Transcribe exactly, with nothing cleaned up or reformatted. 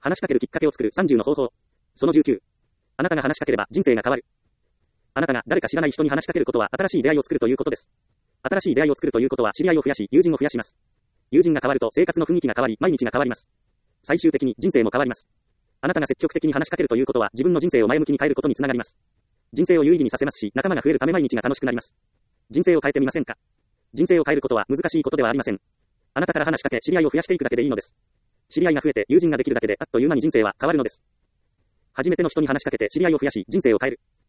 話しかけるきっかけを作るさんじゅうの方法。そのじゅうきゅう。あなたが話しかければ人生が変わる。あなたが誰か知らない人に話しかけることは新しい出会いを作るということです。新しい出会いを作るということは知り合いを増やし、友人を増やします。友人が変わると生活の雰囲気が変わり、毎日が変わります。最終的に人生も変わります。あなたが積極的に話しかけるということは自分の人生を前向きに変えることにつながります。人生を有意義にさせますし、仲間が増えるため毎日が楽しくなります。人生を変えてみませんか？人生を変えることは難しいことではありません。あなたから話しかけ、知り合いを増やしていくだけでいいのです。知り合いが増えて友人ができるだけであっという間に人生は変わるのです。初めての人に話しかけて知り合いを増やし、人生を変える。